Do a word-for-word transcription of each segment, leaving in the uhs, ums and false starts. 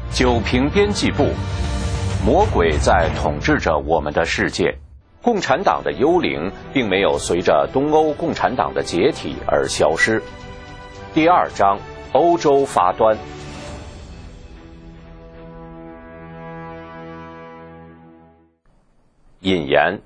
九平编辑部，魔鬼在统治着我们的世界。共产党的幽灵并没有随着东欧共产党的解体而消失。第二章，欧洲发端。引言：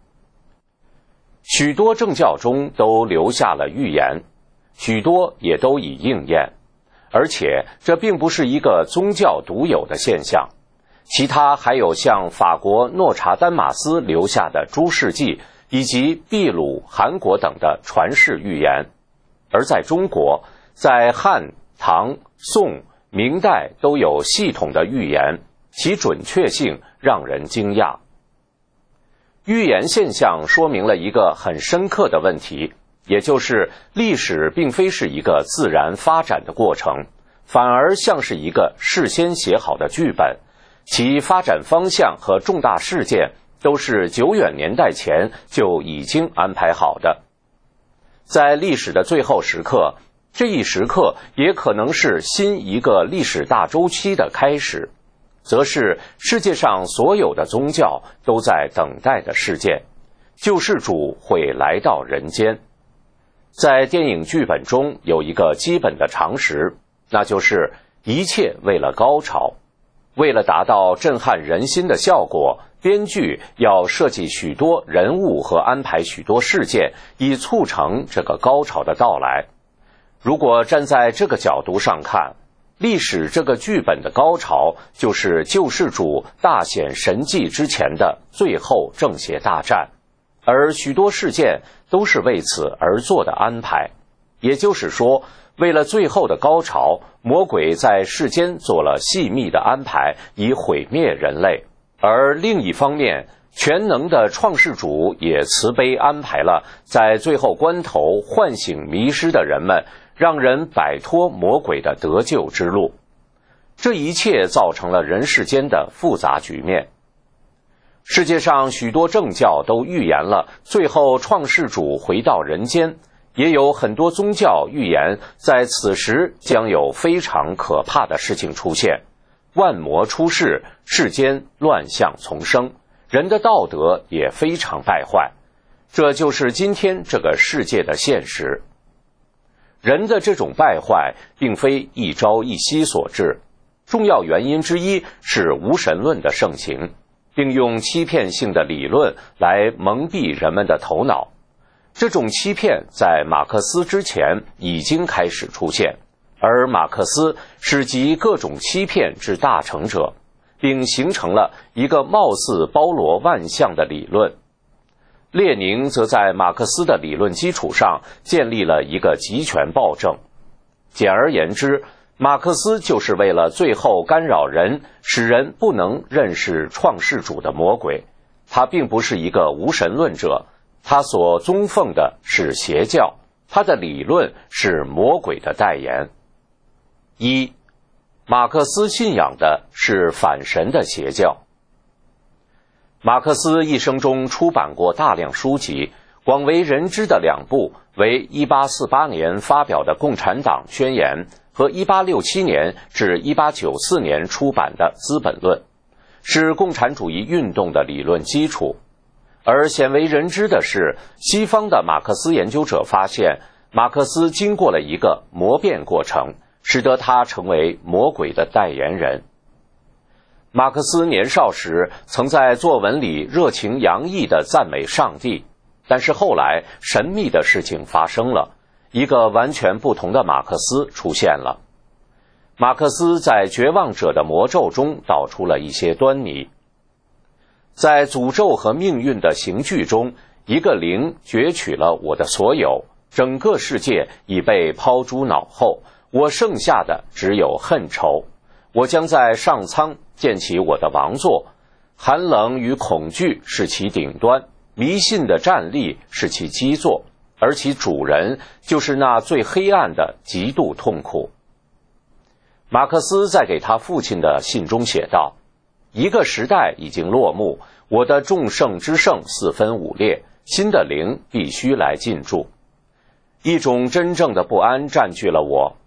许多政教中都留下了预言，许多也都已应验，而且这并不是一个宗教独有的现象。其他还有像法国诺查丹马斯留下的诸世纪，以及秘鲁、韩国等的传世预言。而在中国，在汉、唐、宋、明代都有系统的预言，其准确性让人惊讶。预言现象说明了一个很深刻的问题，也就是历史并非是一个自然发展的过程，反而像是一个事先写好的剧本，其发展方向和重大事件都是久远年代前就已经安排好的。在历史的最后时刻，这一时刻也可能是新一个历史大周期的开始，则是世界上所有的宗教都在等待的事件，救世主会来到人间。在电影剧本中有一个基本的常识，那就是一切为了高潮。为了达到震撼人心的效果，编剧要设计许多人物和安排许多事件，以促成这个高潮的到来。如果站在这个角度上看，历史这个剧本的高潮就是救世主大显神迹之前的最后正邪大战，而许多事件都是为此而做的安排。也就是说，为了最后的高潮，魔鬼在世间做了细密的安排，以毁灭人类。而另一方面，全能的创世主也慈悲安排了在最后关头唤醒迷失的人们，让人摆脱魔鬼的得救之路。这一切造成了人世间的复杂局面。世界上许多政教都预言了最后创世主回到人间，也有很多宗教预言在此时将有非常可怕的事情出现，万魔出世，世间乱象丛生，人的道德也非常败坏。这就是今天这个世界的现实。人的这种败坏并非一朝一夕所致，重要原因之一是无神论的盛行，并用欺骗性的理论来蒙蔽人们的头脑。这种欺骗在马克思之前已经开始出现，而马克思是集各种欺骗之大成者，并形成了一个貌似包罗万象的理论。列宁则在马克思的理论基础上建立了一个集权暴政。简而言之，马克思就是为了最后干扰人，使人不能认识创世主的魔鬼。他并不是一个无神论者，他所宗奉的是邪教，他的理论是魔鬼的代言。一，马克思信仰的是反神的邪教。马克思一生中出版过大量书籍，广为人知的两部为一八四八年发表的《共产党宣言》和一八六七年至一八九四年出版的《资本论》，是共产主义运动的理论基础。而鲜为人知的是，西方的马克思研究者发现，马克思经过了一个魔变过程，使得他成为魔鬼的代言人。马克思年少时曾在作文里热情洋溢地赞美上帝，但是后来神秘的事情发生了，一个完全不同的马克思出现了。马克思在绝望者的魔咒中导出了一些端倪。在诅咒和命运的刑具中，一个灵攫取了我的所有，整个世界已被抛诸脑后，我剩下的只有恨仇。我将在上苍建起我的王座，寒冷与恐惧是其顶端，迷信的站立是其基座，而其主人就是那最黑暗的极度痛苦。马克思在给他父亲的信中写道：一个时代已经落幕，我的众圣之圣四分五裂，新的灵必须来进驻。一种真正的不安占据了我，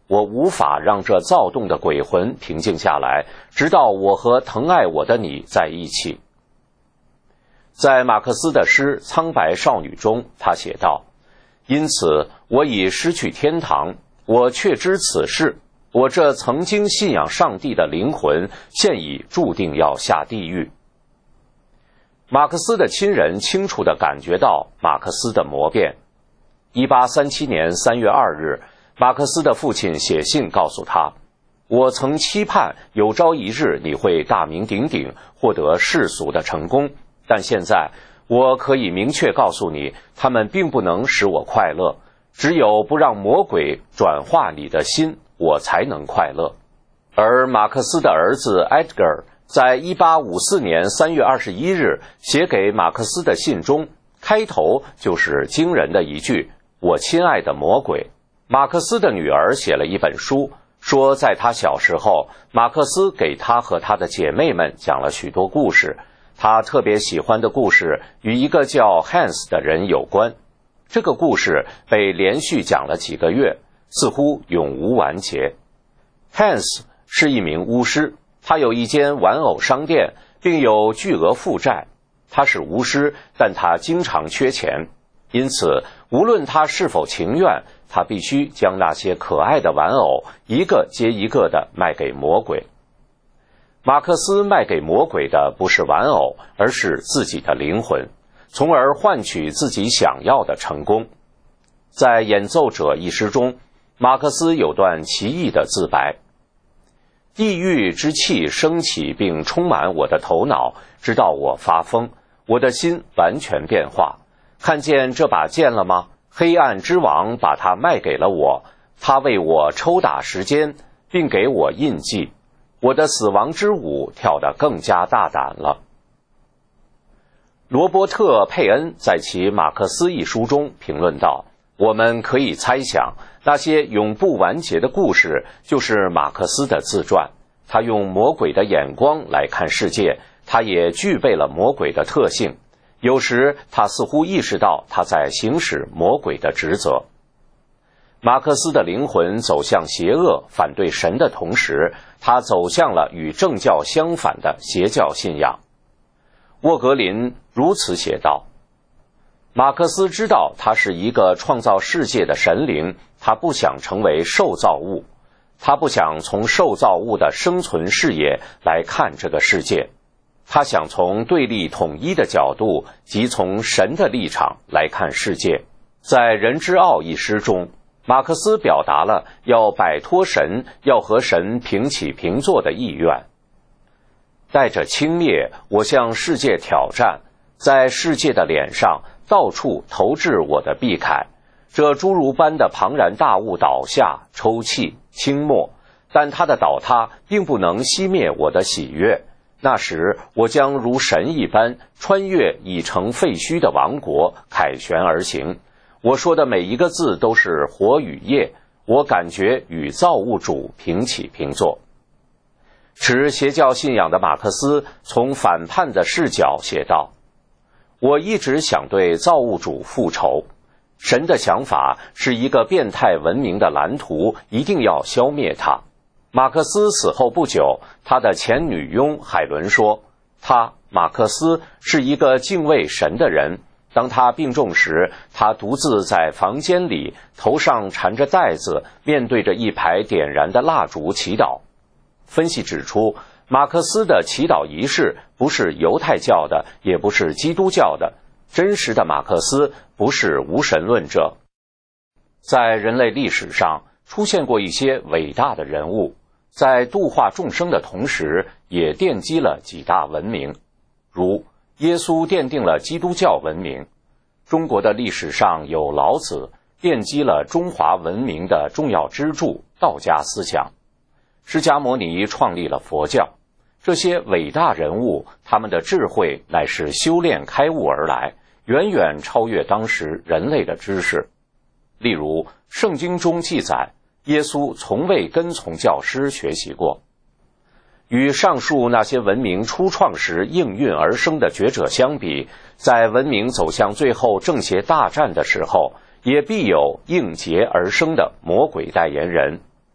我无法让这躁动的鬼魂平静下来，直到我和疼爱我的你在一起。在马克思的诗《苍白少女》中，他写道：因此我已失去天堂，我确知此事，我这曾经信仰上帝的灵魂现已注定要下地狱。马克思的亲人清楚地感觉到马克思的魔变。一八三七年三月二日，马克思的父亲写信告诉他：我曾期盼有朝一日你会大名鼎鼎，获得世俗的成功，但现在我可以明确告诉你，他们并不能使我快乐，只有不让魔鬼转化你的心，我才能快乐。而马克思的儿子 Edgar 在一八五四年三月二十一日写给马克思的信中，开头就是惊人的一句：我亲爱的魔鬼。马克思的女儿写了一本书，说在他小时候，马克思给他和他的姐妹们讲了许多故事，他特别喜欢的故事与一个叫 Hans 的人有关。这个故事被连续讲了几个月，似乎永无完结。Hans 是一名巫师，他有一间玩偶商店，并有巨额负债。他是巫师，但他经常缺钱，因此无论他是否情愿，他必须将那些可爱的玩偶一个接一个地卖给魔鬼。马克思卖给魔鬼的不是玩偶，而是自己的灵魂，从而换取自己想要的成功。在《演奏者》一诗中，马克思有段奇异的自白：地狱之气升起并充满我的头脑，直到我发疯，我的心完全变化。看见这把剑了吗？黑暗之王把它卖给了我，他为我抽打时间，并给我印记。我的死亡之舞跳得更加大胆了。罗伯特·佩恩在其《马克思》一书中评论道：我们可以猜想，那些永不完结的故事就是马克思的自传。他用魔鬼的眼光来看世界，他也具备了魔鬼的特性。有时他似乎意识到他在行使魔鬼的职责。马克思的灵魂走向邪恶，反对神的同时，他走向了与正教相反的邪教信仰。沃格林如此写道：马克思知道他是一个创造世界的神灵，他不想成为受造物，他不想从受造物的生存视野来看这个世界，他想从对立统一的角度，即从神的立场来看世界。在《人之奥》一诗中，马克思表达了要摆脱神，要和神平起平坐的意愿。带着轻蔑，我向世界挑战，在世界的脸上到处投掷我的臂铠。这侏儒般的庞然大物倒下，抽泣倾没，但它的倒塌并不能熄灭我的喜悦。那时我将如神一般穿越已成废墟的王国，凯旋而行。我说的每一个字都是火与液，我感觉与造物主平起平坐。持邪教信仰的马克思从反叛的视角写道：我一直想对造物主复仇，神的想法是一个变态文明的蓝图，一定要消灭它。马克思死后不久，他的前女佣海伦说，他马克思是一个敬畏神的人。当他病重时，他独自在房间里，头上缠着带子，面对着一排点燃的蜡烛祈祷。分析指出，马克思的祈祷仪式不是犹太教的，也不是基督教的。真实的马克思不是无神论者。在人类历史上出现过一些伟大的人物，在度化众生的同时，也奠基了几大文明，如耶稣奠定了基督教文明，中国的历史上有老子，奠基了中华文明的重要支柱道家思想，释迦牟尼创立了佛教。这些伟大人物，他们的智慧乃是修炼开悟而来，远远超越当时人类的知识。例如圣经中记载，耶稣从未跟从教师学习过。与上述那些文明初创时应运而生的觉者相比，在文明走向最后正邪大战的时候，也必有应劫而生的魔鬼代言人。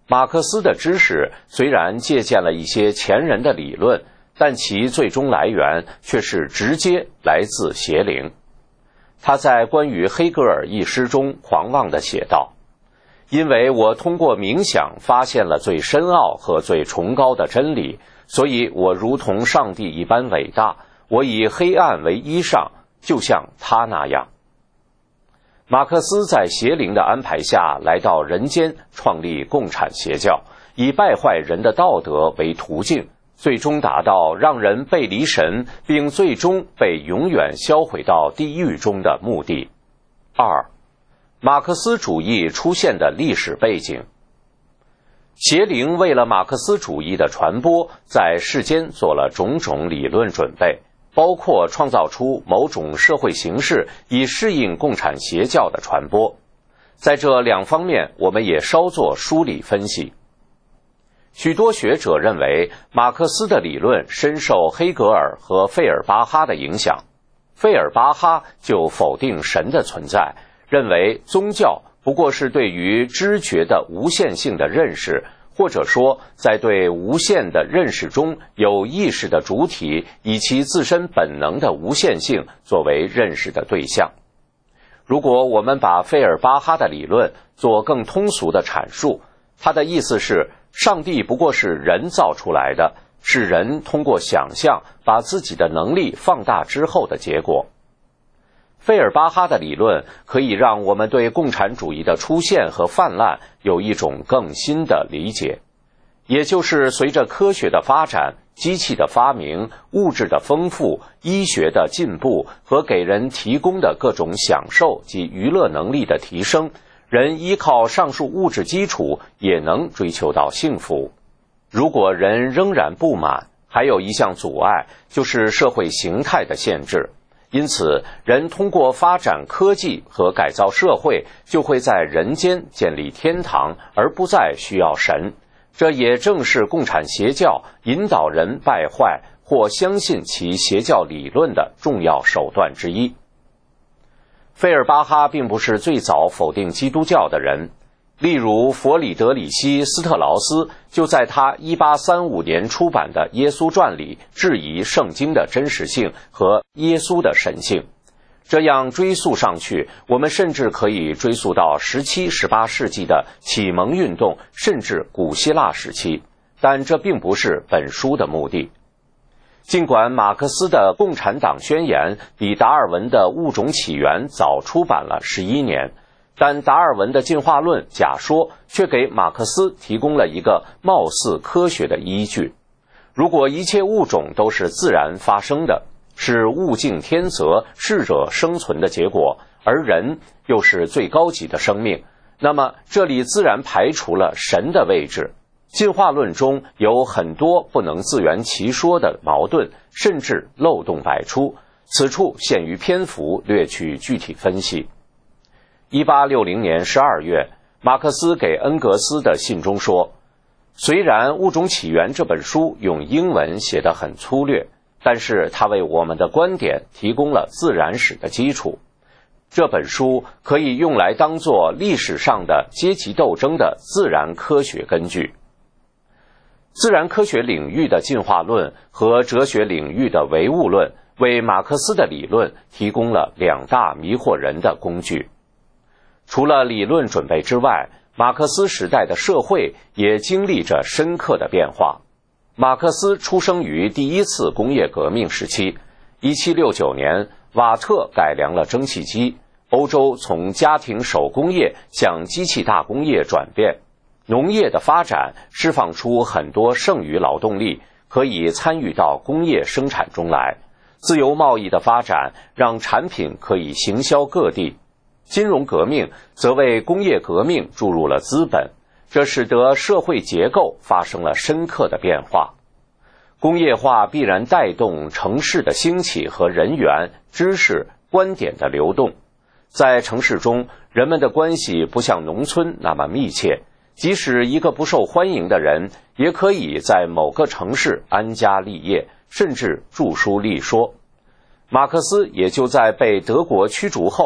马克思的知识虽然借鉴了一些前人的理论，但其最终来源却是直接来自邪灵。他在关于黑格尔一诗中狂妄地写道：因为我通过冥想发现了最深奥和最崇高的真理，所以我如同上帝一般伟大，我以黑暗为衣裳，就像他那样。马克思在邪灵的安排下来到人间，创立共产邪教，以败坏人的道德为途径，最终达到让人背离神，并最终被永远销毁到地狱中的目的。二、马克思主义出现的历史背景。邪灵为了马克思主义的传播，在世间做了种种理论准备，包括创造出某种社会形式以适应共产邪教的传播。在这两方面，我们也稍作梳理分析。许多学者认为，马克思的理论深受黑格尔和费尔巴哈的影响。费尔巴哈就否定神的存在，认为宗教不过是对于知觉的无限性的认识，或者说在对无限的认识中有意识的主体以其自身本能的无限性作为认识的对象。如果我们把费尔巴哈的理论做更通俗的阐述，他的意思是，上帝不过是人造出来的，是人通过想象把自己的能力放大之后的结果。费尔巴哈的理论可以让我们对共产主义的出现和泛滥有一种更新的理解，也就是随着科学的发展、机器的发明、物质的丰富、医学的进步和给人提供的各种享受及娱乐能力的提升，人依靠上述物质基础也能追求到幸福。如果人仍然不满，还有一项阻碍，就是社会形态的限制。因此，人通过发展科技和改造社会，就会在人间建立天堂，而不再需要神。这也正是共产邪教引导人败坏或相信其邪教理论的重要手段之一。费尔巴哈并不是最早否定基督教的人，例如弗里德里希·斯特劳斯就在他一八三五年出版的《耶稣传》里质疑圣经的真实性和耶稣的神性。这样追溯上去，我们甚至可以追溯到十七、十八世纪的启蒙运动，甚至古希腊时期，但这并不是本书的目的。尽管马克思的《共产党宣言》比达尔文的《物种起源》早出版了十一年，但达尔文的进化论假说却给马克思提供了一个貌似科学的依据。如果一切物种都是自然发生的，是物竞天择、适者生存的结果，而人又是最高级的生命，那么这里自然排除了神的位置。进化论中有很多不能自圆其说的矛盾，甚至漏洞百出，此处限于篇幅略去具体分析。一八六零年十二月，马克思给恩格斯的信中说，虽然《物种起源》这本书用英文写得很粗略，但是它为我们的观点提供了自然史的基础。这本书可以用来当作历史上的阶级斗争的自然科学根据。自然科学领域的进化论和哲学领域的唯物论为马克思的理论提供了两大迷惑人的工具。除了理论准备之外，马克思时代的社会也经历着深刻的变化。马克思出生于第一次工业革命时期，一七六九年，瓦特改良了蒸汽机，欧洲从家庭手工业向机器大工业转变。农业的发展释放出很多剩余劳动力，可以参与到工业生产中来。自由贸易的发展让产品可以行销各地。金融革命则为工业革命注入了资本，这使得社会结构发生了深刻的变化。工业化必然带动城市的兴起和人员、知识、观点的流动。在城市中，人们的关系不像农村那么密切，即使一个不受欢迎的人，也可以在某个城市安家立业，甚至著书立说。马克思也就在被德国驱逐后，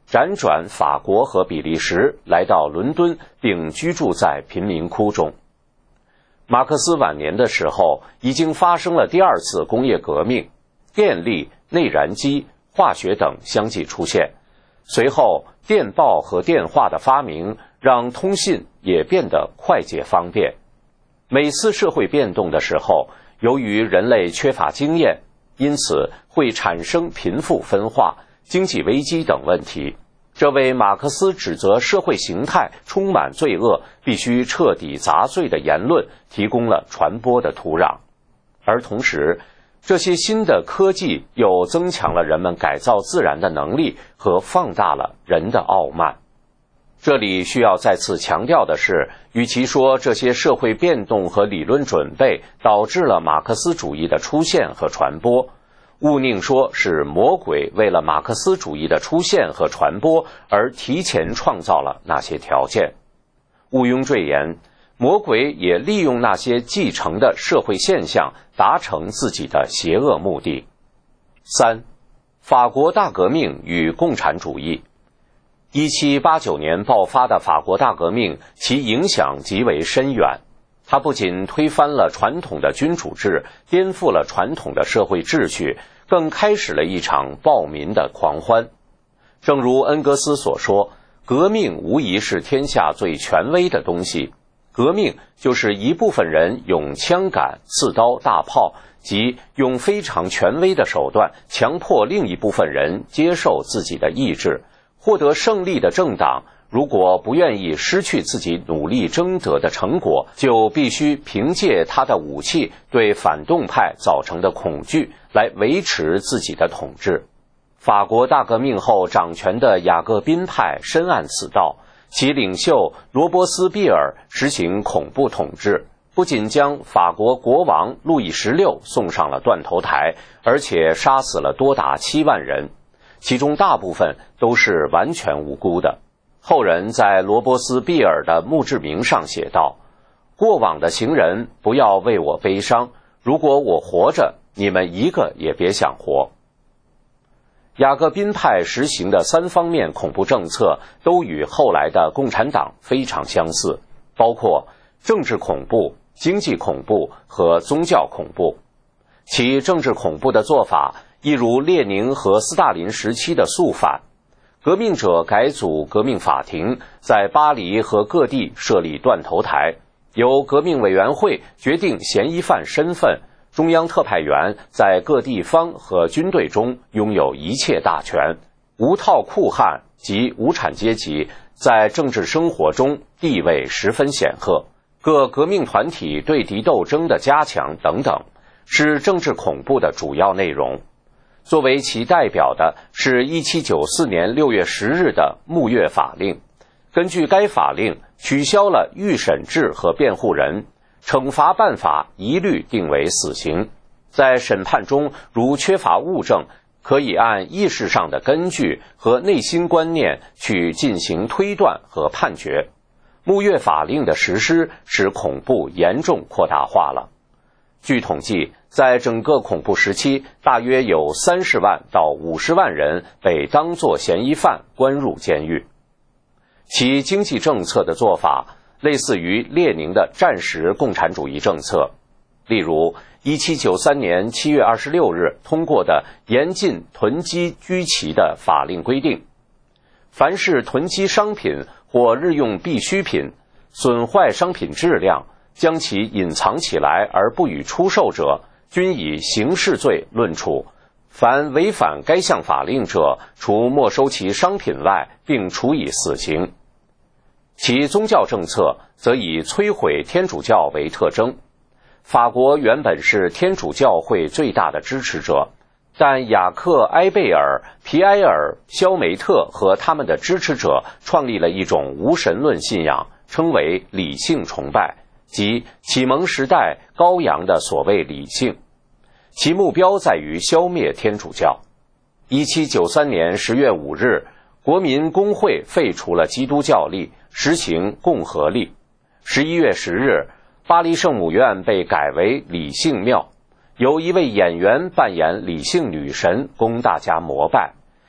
辗转法国和比利时，来到伦敦，并居住在贫民窟中。马克思晚年的时候，已经发生了第二次工业革命，电力、内燃机、化学等相继出现。随后，电报和电话的发明，让通信也变得快捷方便。每次社会变动的时候，由于人类缺乏经验，因此会产生贫富分化、经济危机等问题。这为马克思指责社会形态充满罪恶，必须彻底砸碎的言论提供了传播的土壤。而同时，这些新的科技又增强了人们改造自然的能力和放大了人的傲慢。这里需要再次强调的是，与其说这些社会变动和理论准备导致了马克思主义的出现和传播，毋宁说是魔鬼为了马克思主义的出现和传播而提前创造了那些条件。毋庸赘言，魔鬼也利用那些继承的社会现象达成自己的邪恶目的。三、法国大革命与共产主义。一七八九年爆发的法国大革命，其影响极为深远。它不仅推翻了传统的君主制，颠覆了传统的社会秩序，更开始了一场暴民的狂欢。正如恩格斯所说，革命无疑是天下最权威的东西。革命就是一部分人用枪杆、刺刀、大炮，即用非常权威的手段强迫另一部分人接受自己的意志。获得胜利的政党，如果不愿意失去自己努力争得的成果，就必须凭借他的武器对反动派造成的恐惧来维持自己的统治。法国大革命后掌权的雅各宾派深谙此道，其领袖罗伯斯庇尔实行恐怖统治，不仅将法国国王路易十六送上了断头台，而且杀死了多达七万人，其中大部分都是完全无辜的。后人在罗伯斯庇尔的墓志铭上写道：过往的行人不要为我悲伤，如果我活着，你们一个也别想活。雅各宾派实行的三方面恐怖政策都与后来的共产党非常相似，包括政治恐怖、经济恐怖和宗教恐怖。其政治恐怖的做法一如列宁和斯大林时期的肃反。革命者改组革命法庭，在巴黎和各地设立断头台，由革命委员会决定嫌疑犯身份，中央特派员在各地方和军队中拥有一切大权，无套酷汉及无产阶级在政治生活中地位十分显赫，各革命团体对敌斗争的加强等等，是政治恐怖的主要内容。作为其代表的是一七九四年六月十日的穆约法令。根据该法令，取消了预审制和辩护人，惩罚办法一律定为死刑。在审判中，如缺乏物证，可以按意识上的根据和内心观念去进行推断和判决。穆约法令的实施使恐怖严重扩大化了。据统计，在整个恐怖时期，大约有三十万到五十万人被当作嫌疑犯关入监狱。其经济政策的做法类似于列宁的战时共产主义政策。例如，一七九三年七月二十六日通过的严禁囤积居奇的法令规定，凡是囤积商品或日用必需品，损坏商品质量，将其隐藏起来而不予出售者，均以刑事罪论处。凡违反该项法令者，除没收其商品外，并处以死刑。其宗教政策则以摧毁天主教为特征。法国原本是天主教会最大的支持者，但雅克·埃贝尔、皮埃尔、肖梅特和他们的支持者创立了一种无神论信仰，称为理性崇拜，即启蒙时代高扬的所谓理性。其目标在于消灭天主教。一七九三年十月五日，国民公会废除了基督教历，实行共和历。十一月十日，巴黎圣母院被改为理性庙，由一位演员扮演理性女神，供大家膜拜。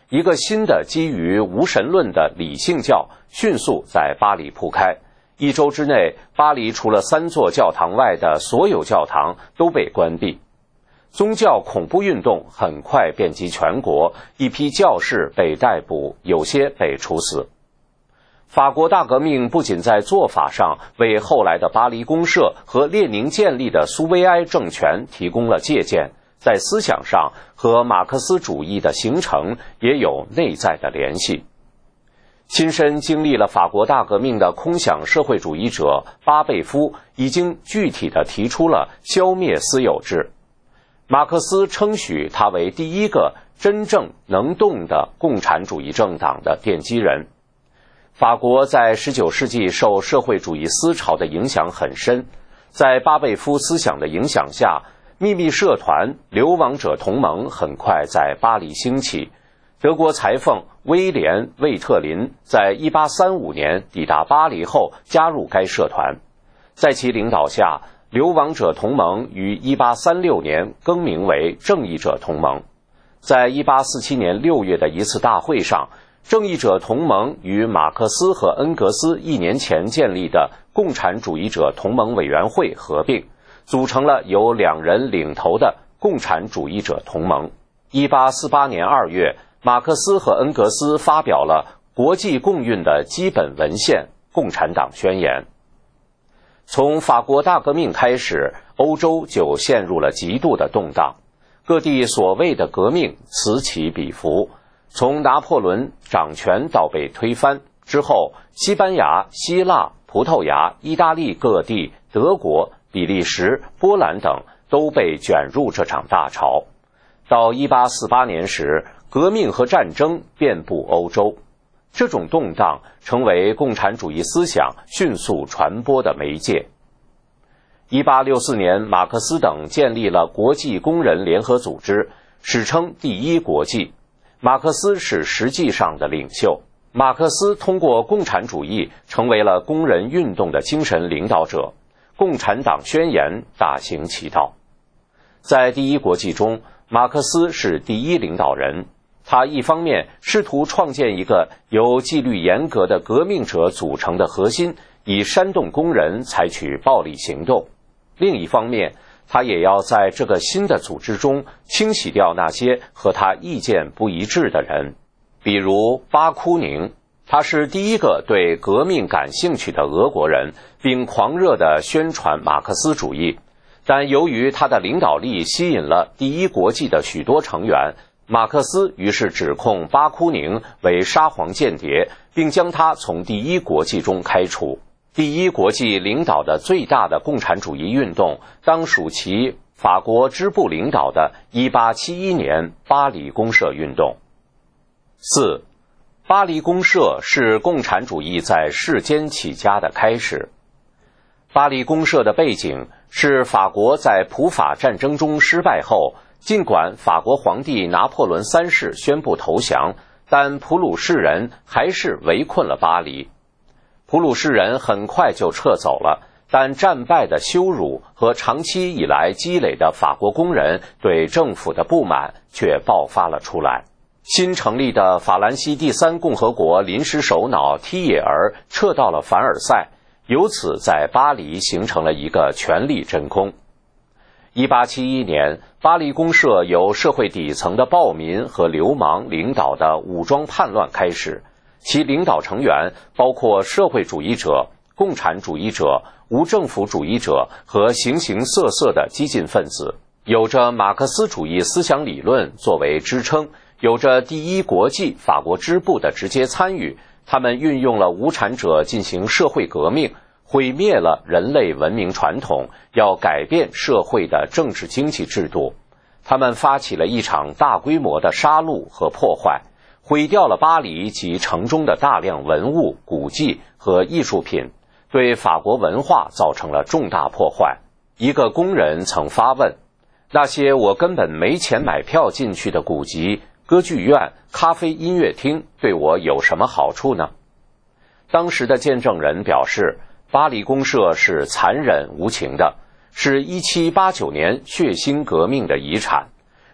一个新的基于无神论的理性教迅速在巴黎铺开。一周之内，巴黎除了三座教堂外的所有教堂都被关闭。宗教恐怖运动很快遍及全国，一批教士被逮捕，有些被处死。法国大革命不仅在做法上为后来的巴黎公社和列宁建立的苏维埃政权提供了借鉴，在思想上和马克思主义的形成也有内在的联系。亲身经历了法国大革命的空想社会主义者巴贝夫已经具体地提出了消灭私有制。马克思称许他为第一个真正能动的共产主义政党的奠基人。法国在十九世纪受社会主义思潮的影响很深，在巴贝夫思想的影响下，秘密社团、流亡者同盟很快在巴黎兴起。德国裁缝威廉·魏特林在一八三五年抵达巴黎后加入该社团，在其领导下，流亡者同盟于一八三六年更名为正义者同盟。在一八四七年六月的一次大会上，正义者同盟与马克思和恩格斯一年前建立的共产主义者同盟委员会合并，组成了由两人领头的共产主义者同盟。一八四八年二月，马克思和恩格斯发表了国际共运的基本文献《共产党宣言》。从法国大革命开始，欧洲就陷入了极度的动荡，各地所谓的革命此起彼伏，从拿破仑掌权到被推翻之后，西班牙、希腊、葡萄牙、意大利各地、德国、比利时、波兰等都被卷入这场大潮。到一八四八年时，革命和战争遍布欧洲，这种动荡成为共产主义思想迅速传播的媒介。一八六四年，马克思等建立了国际工人联合组织，史称第一国际。马克思是实际上的领袖。马克思通过共产主义成为了工人运动的精神领导者，共产党宣言大行其道。在第一国际中，马克思是第一领导人。他一方面试图创建一个由纪律严格的革命者组成的核心，以煽动工人采取暴力行动；另一方面，他也要在这个新的组织中清洗掉那些和他意见不一致的人，比如巴库宁。他是第一个对革命感兴趣的俄国人，并狂热地宣传马克思主义。但由于他的领导力吸引了第一国际的许多成员，马克思于是指控巴库宁为沙皇间谍，并将他从第一国际中开除。第一国际领导的最大的共产主义运动，当属其法国支部领导的一八七一年巴黎公社运动。四，巴黎公社是共产主义在世间起家的开始。巴黎公社的背景是法国在普法战争中失败后，尽管法国皇帝拿破仑三世宣布投降，但普鲁士人还是围困了巴黎。普鲁士人很快就撤走了，但战败的羞辱和长期以来积累的法国工人对政府的不满却爆发了出来。新成立的法兰西第三共和国临时首脑梯耶尔撤到了凡尔赛，由此在巴黎形成了一个权力真空。一八七一年，巴黎公社由社会底层的暴民和流氓领导的武装叛乱开始，其领导成员包括社会主义者、共产主义者、无政府主义者和形形色色的激进分子，有着马克思主义思想理论作为支撑，有着第一国际法国支部的直接参与。他们运用了无产者进行社会革命，毁灭了人类文明传统，要改变社会的政治经济制度。他们发起了一场大规模的杀戮和破坏，毁掉了巴黎及城中的大量文物、古迹和艺术品，对法国文化造成了重大破坏。一个工人曾发问，那些我根本没钱买票进去的古籍、歌剧院、咖啡音乐厅对我有什么好处呢？当时的见证人表示，巴黎公社是残忍无情的，是一七八九年血腥革命的遗产，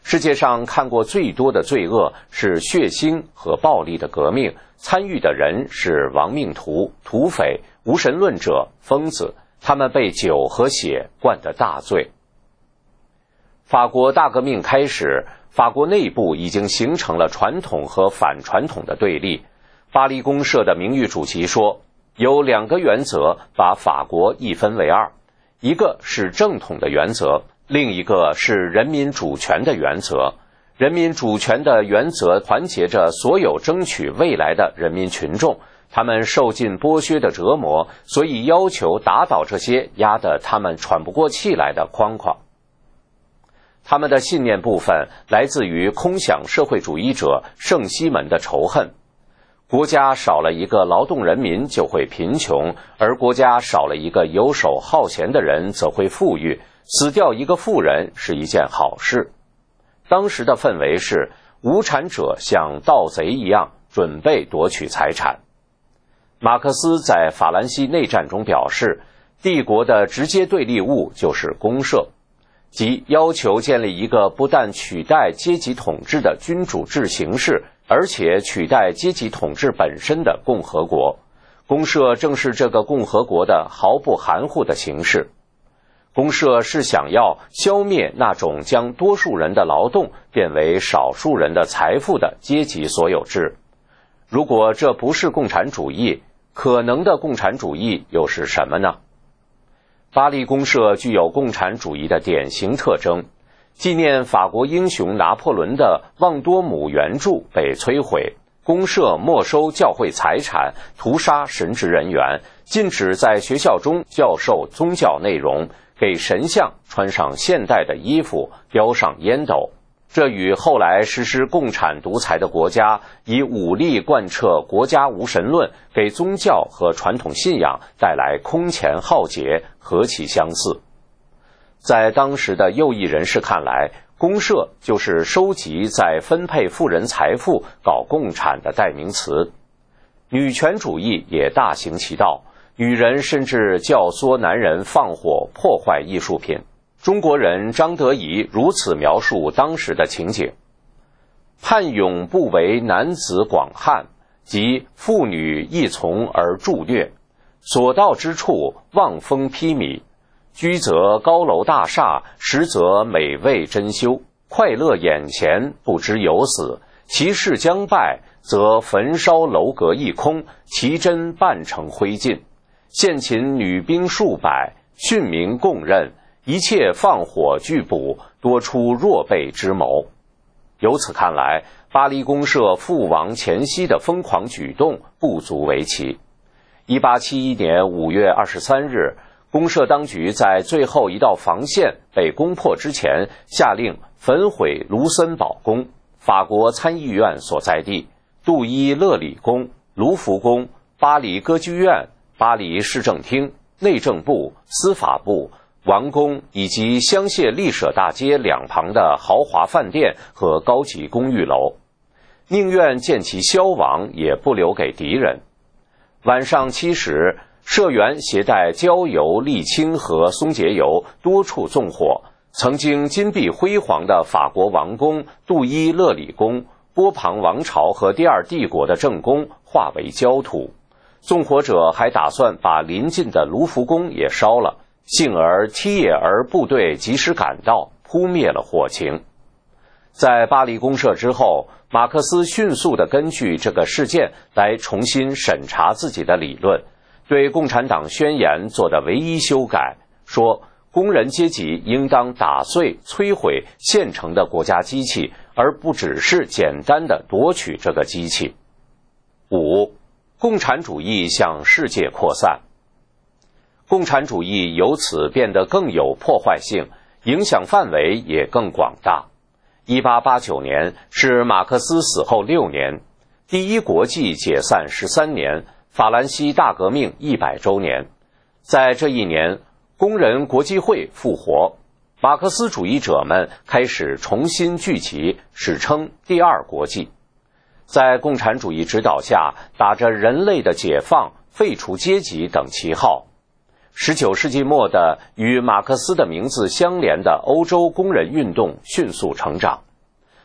世界上看过最多的罪恶是血腥和暴力的革命，参与的人是亡命徒、土匪、无神论者、疯子，他们被酒和血灌得大醉。法国大革命开始，法国内部已经形成了传统和反传统的对立。巴黎公社的名誉主席说，有两个原则把法国一分为二，一个是正统的原则，另一个是人民主权的原则。人民主权的原则团结着所有争取未来的人民群众，他们受尽剥削的折磨，所以要求打倒这些压得他们喘不过气来的框框。他们的信念部分来自于空想社会主义者圣西门的仇恨。国家少了一个劳动人民就会贫穷，而国家少了一个游手好闲的人则会富裕，死掉一个富人是一件好事。当时的氛围是无产者像盗贼一样准备夺取财产。马克思在法兰西内战中表示，帝国的直接对立物就是公社，即要求建立一个不但取代阶级统治的君主制形式，而且取代阶级统治本身的共和国。公社正是这个共和国的毫不含糊的形式。公社是想要消灭那种将多数人的劳动变为少数人的财富的阶级所有制。如果这不是共产主义，可能的共产主义又是什么呢？巴黎公社具有共产主义的典型特征。纪念法国英雄拿破仑的旺多姆圆柱被摧毁，公社没收教会财产，屠杀神职人员，禁止在学校中教授宗教内容，给神像穿上现代的衣服，叼上烟斗。这与后来实施共产独裁的国家以武力贯彻国家无神论，给宗教和传统信仰带来空前浩劫，何其相似。在当时的右翼人士看来，公社就是收集再分配富人财富、搞共产的代名词。女权主义也大行其道，女人甚至教唆男人放火破坏艺术品。中国人张德仪如此描述当时的情景：叛勇不为男子广汉，即妇女亦从而助虐，所到之处望风披靡，居则高楼大厦，实则美味珍馐，快乐眼前，不知有死。其势将败，则焚烧楼阁一空，其真半成灰烬。现擒女兵数百，训民供认，一切放火拒捕，多出若辈之谋。由此看来，巴黎公社覆亡前夕的疯狂举动不足为奇。一八七一年五月二十三日，公社当局在最后一道防线被攻破之前，下令焚毁卢森堡宫、法国参议院所在地、杜伊勒里宫、卢浮宫、巴黎歌剧院、巴黎市政厅、内政部、司法部、王宫以及香榭丽舍大街两旁的豪华饭店和高级公寓楼，宁愿见其消亡，也不留给敌人。晚上七时，社员携带焦油、沥青和松节油多处纵火，曾经金碧辉煌的法国王宫、杜伊勒里宫、波旁王朝和第二帝国的正宫化为焦土。纵火者还打算把临近的卢浮宫也烧了，幸而梯野儿部队及时赶到，扑灭了火情。在巴黎公社之后，马克思迅速地根据这个事件来重新审查自己的理论，对共产党宣言做的唯一修改，说工人阶级应当打碎、摧毁现成的国家机器，而不只是简单地夺取这个机器。五、共产主义向世界扩散。共产主义由此变得更有破坏性，影响范围也更广大。一八八九年是马克思死后六年，第一国际解散十三年，法兰西大革命一百周年。在这一年，工人国际会复活，马克思主义者们开始重新聚集，史称第二国际。在共产主义指导下，打着人类的解放、废除阶级等旗号，十九世纪末的与马克思的名字相连的欧洲工人运动迅速成长。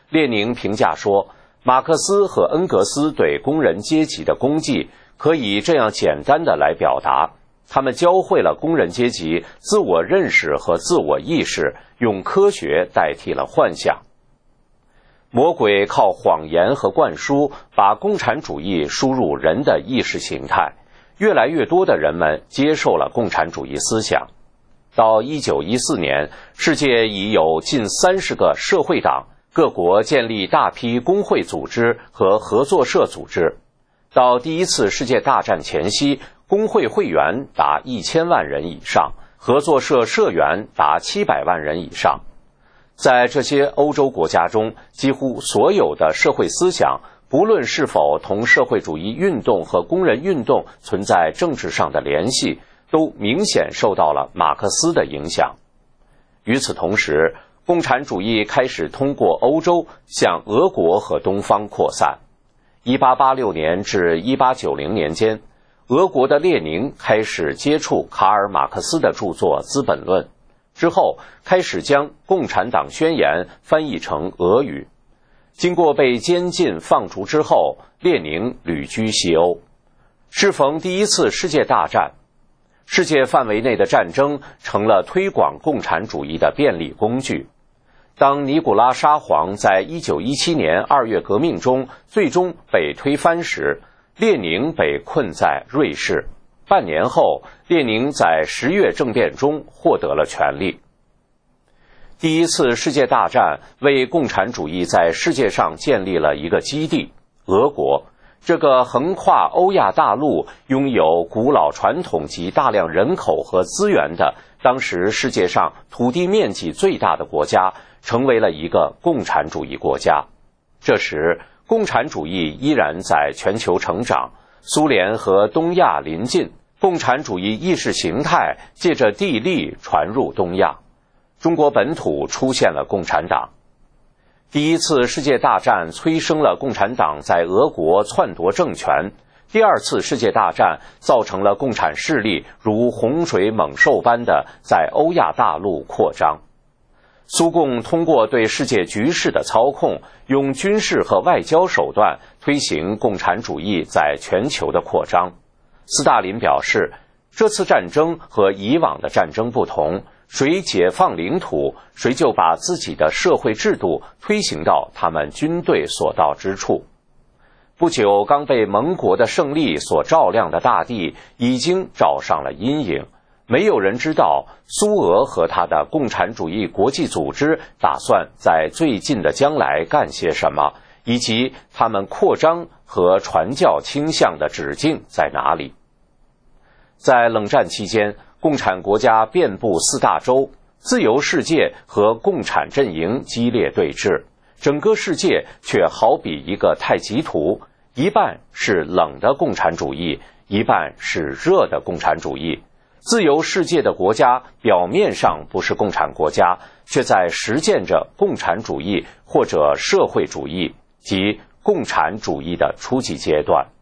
列宁评价说，马克思和恩格斯对工人阶级的功绩可以这样简单的来表达：他们教会了工人阶级自我认识和自我意识，用科学代替了幻想。魔鬼靠谎言和灌输，把共产主义输入人的意识形态，越来越多的人们接受了共产主义思想。到一九一四年，世界已有近三十个社会党，各国建立大批工会组织和合作社组织。到第一次世界大战前夕，工会会员达一千万人以上，合作社社员达七百万人以上。在这些欧洲国家中，几乎所有的社会思想，不论是否同社会主义运动和工人运动存在政治上的联系，都明显受到了马克思的影响。与此同时，共产主义开始通过欧洲向俄国和东方扩散。一八八六年至一八九零年间，俄国的列宁开始接触卡尔马克思的著作《资本论》，之后开始将《共产党宣言》翻译成俄语。经过被监禁放逐之后，列宁旅居西欧。适逢第一次世界大战，世界范围内的战争成了推广共产主义的便利工具。当尼古拉沙皇在一九一七年二月革命中最终被推翻时，列宁被困在瑞士。半年后，列宁在十月政变中获得了权力。第一次世界大战为共产主义在世界上建立了一个基地——俄国。这个横跨欧亚大陆、拥有古老传统及大量人口和资源的，当时世界上土地面积最大的国家，成为了一个共产主义国家。这时，共产主义依然在全球成长，苏联和东亚邻近，共产主义意识形态借着地利传入东亚。中国本土出现了共产党。第一次世界大战催生了共产党在俄国篡夺政权，第二次世界大战造成了共产势力如洪水猛兽般的在欧亚大陆扩张。苏共通过对世界局势的操控，用军事和外交手段推行共产主义在全球的扩张。斯大林表示，这次战争和以往的战争不同，谁解放领土，谁就把自己的社会制度推行到他们军队所到之处。不久，刚被盟国的胜利所照亮的大地已经罩上了阴影。没有人知道苏俄和他的共产主义国际组织打算在最近的将来干些什么，以及他们扩张和传教倾向的止境在哪里。在冷战期间，共产国家遍布四大洲，自由世界和共产阵营激烈对峙，整个世界却好比一个太极图，一半是冷的共产主义，一半是热的共产主义。自由世界的国家表面上不是共产国家，却在实践着共产主义或者社会主义及共产主义的初级阶段。